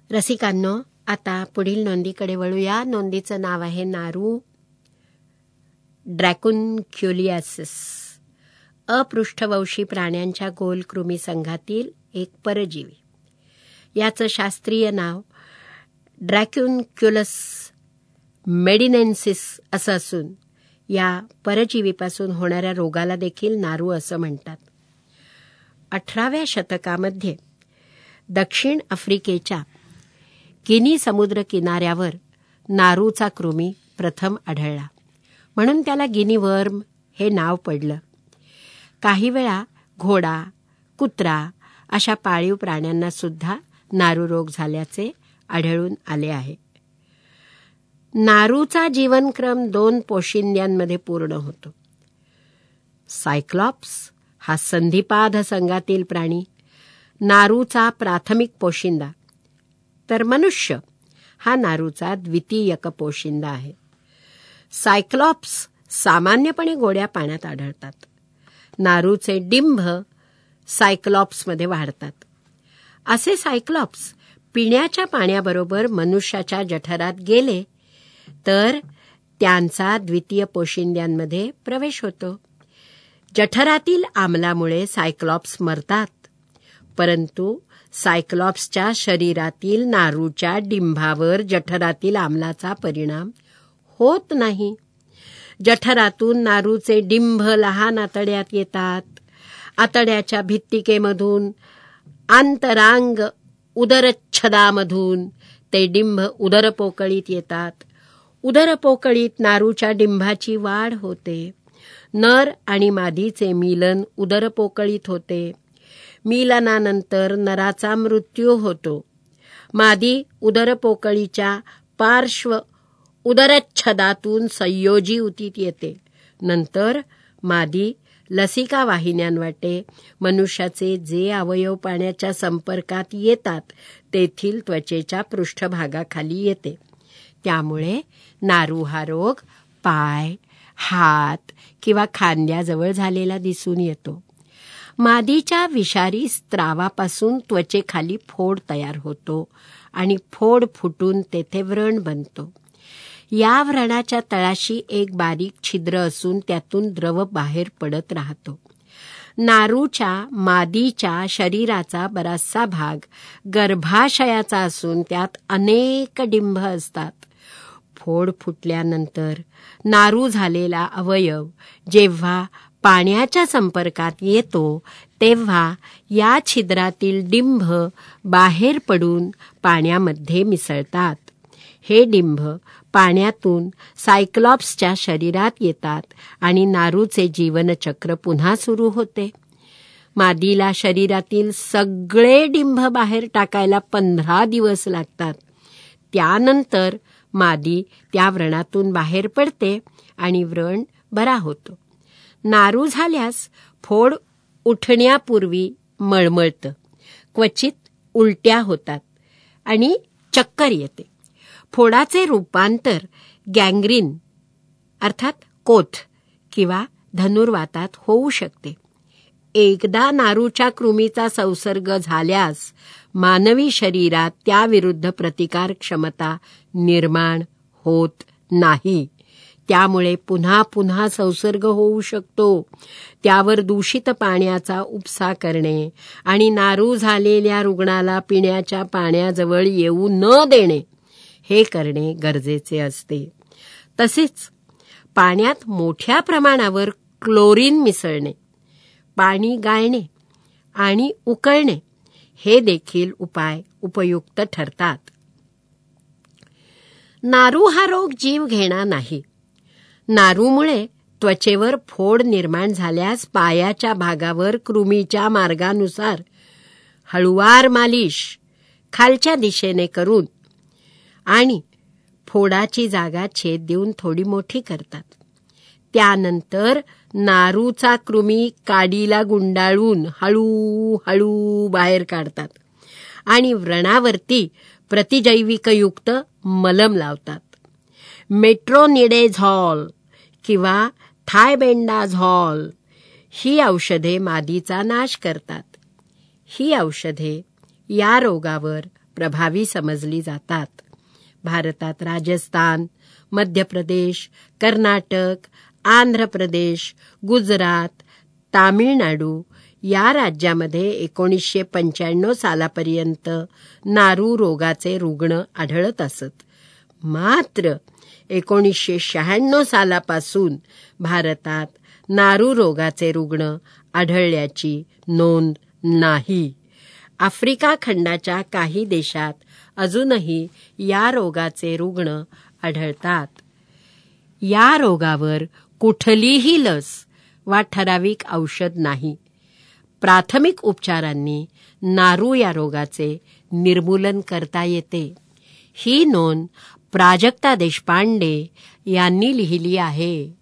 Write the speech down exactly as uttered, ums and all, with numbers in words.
रसिकांनो, आता पुढील नोंदीकडे वळूया. नोंदीचं नाव आहे नारू ड्रॅकुन्क्युलियासिस. अपृष्ठवंशी प्राण्यांच्या गोल कृमी संघातील एक परजीवी. याचं शास्त्रीय नाव ड्रॅकुन्क्युलस मेडिनेन्सिस असं असून या परजीवीपासून होणाऱ्या रोगाला देखील नारू असं म्हणतात. अठराव्या शतकामध्ये दक्षिण आफ्रिकेच्या गिनी समुद्र किनाऱ्यावर नारूचा कृमी प्रथम आढळला, म्हणून त्याला गिनी वर्म हे नाव पडलं. काही वेळा घोडा, कुत्रा अशा पाळीव प्राण्यांना सुद्धा नारू रोग झाल्याचे आढळून आले आहे. नारूचा जीवनक्रम दोन पोशिंद्यांमध्ये पूर्ण होतो. सायक्लॉप्स हा संधिपाद संघातील प्राणी नारूचा प्राथमिक पोशिंदा, तर मनुष्य हा नारूचा द्वितीयक पोशिंदा आहे. सायक्लॉप्स सामान्यपणे गोड्या पाण्यात आढळतात. नारूचे डिंभ सायक्लॉप्समध्ये वाढतात. असे सायक्लॉप्स पिण्याच्या पाण्याबरोबर मनुष्याच्या जठरात गेले तर त्यांचा द्वितीय पोशिंद्यांमध्ये प्रवेश होतो. जठरातील आम्लामुळे सायक्लॉप्स मरतात, परंतु सायक्लॉप्सच्या शरीरातील नारूच्या डिंभावर जठरातील आम्लाचा परिणाम होत नाही. जठरातून नारूचे डिंभ लहान आतड्यात येतात. आतड्याच्या भित्तिकेमधून आंतरांग उदरच्छदामधून ते डिंभ उदरपोकळीत येतात. उदरपोकळीत नारूच्या डिंभाची वाढ होते. नर आणि मादीचे मिलन उदरपोकळीत होते. मिलनानंतर नराचा मृत्यू होतो. मादी उदरपोकळीच्या पार्श्व उदरच्छदातून संयोजी उतीत येते. नंतर मादी लसिका वाहिन्यांवाटे मनुष्याचे जे अवयव पाण्याच्या संपर्कात येतात तेथील त्वचेच्या पृष्ठभागाखाली येते. त्यामुळे नारू हा रोग पाय, हात किंवा खांद्याजवळ झालेला दिसून येतो. मादीच्या विषारी स्त्रावापासून त्वचेखाली फोड तयार होतो आणि फोड फुटून तेथे व्रण बनतो. या व्रणाच्या तळाशी एक बारीक छिद्र असून त्यातून द्रव बाहेर पडत राहतो. नारूच्या मादीच्या शरीराचा बराचसा भाग गर्भाशयाचा असून त्यात अनेक डिंभ असतात. फोड फुटल्यानंतर नारू झालेला अवयव जेव्हा पाण्याच्या संपर्कात येतो तेव्हा या छिद्रातील डिंभ बाहेर पडून पाण्यामध्ये मिसळतात. हे डिंभ पाण्यातून सायक्लॉप्सच्या शरीरात येतात आणि नारूचे जीवनचक्र पुन्हा सुरू होते. मादीला शरीरातील सगळे डिंभ बाहेर टाकायला पंधरा दिवस लागतात. त्यानंतर मादी त्या व्रणातून बाहेर पडते आणि व्रण बरा होतो. नारू झाल्यास फोड उठण्यापूर्वी मळमळतं, क्वचित उलट्या होतात आणि चक्कर येते. फोडाचे रूपांतर गँग्रीन अर्थात कोथ किंवा धनुर्वातात होऊ शकते. एकदा नारूच्या कृमीचा संसर्ग झाल्यास मानवी शरीरात त्याविरुद्ध प्रतिकार क्षमता निर्माण होत नाही. त्यामुळे पुन्हा पुन्हा संसर्ग होऊ शकतो. त्यावर दूषित पाण्याचा उपसा करणे आणि नारू झालेल्या रुग्णाला पिण्याच्या पाण्याजवळ येऊ न देणे हे करणे गरजेचे असते. तसेच पाण्यात मोठ्या प्रमाणावर क्लोरीन मिसळणे, पाणी गाळणे आणि उकळणे हे देखील उपाय उपयुक्त ठरतात. नारू हा रोग जीव घेणा नाही. नारूमुळे त्वचेवर फोड निर्माण झाल्यास पायाच्या भागावर कृमीच्या मार्गानुसार हळुवार मालिश खालच्या दिशेने करून आणि फोडाची जागा छेद देऊन थोडी मोठी करतात. त्यानंतर नारूचा कृमी काडीला गुंडाळून हळूहळू बाहेर काढतात आणि व्रणावरती प्रतिजैविकयुक्त मलम लावतात. मेट्रोनिडेझॉल किंवा थायबेंडाझॉल ही औषधे मादीचा नाश करतात. ही औषधे या रोगावर प्रभावी समजली जातात. भारतात राजस्थान, मध्य प्रदेश, कर्नाटक, आंध्र प्रदेश, गुजरात, तामिळनाडू या राज्यामध्ये एकोणीसशे पंच्याण्णव सालापर्यंत नारू रोगाचे रुग्ण आढळत असत. मात्र एकोणीसशे शहाण्णव सालापासून भारतात नारू रोगाचे रुग्ण आढळल्याची नोंद नाही. आफ्रिका खंडाच्या काही देशात अजूनही या रोगाचे रुग्ण आढळतात. या रोगावर कुठलीही लस वा ठराविक औषध नाही. प्राथमिक उपचारांनी नारू या रोगाचे निर्मूलन करता येते. ही नोंद प्राजक्ता देशपांडे यांनी लिहिली आहे.